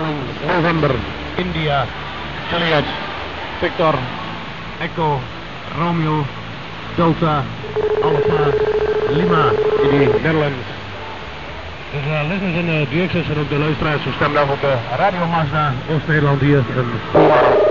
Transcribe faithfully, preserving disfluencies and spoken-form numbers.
Charlie, November, India, Juliet, Victor, Echo, Romeo, Delta, Alpha, Lima, in the Netherlands. Dus uh, listeners in uh, D X S en ook de luisteraars, we stemmen af op de Radio Mazda Oost-Nederland hier in Volmar.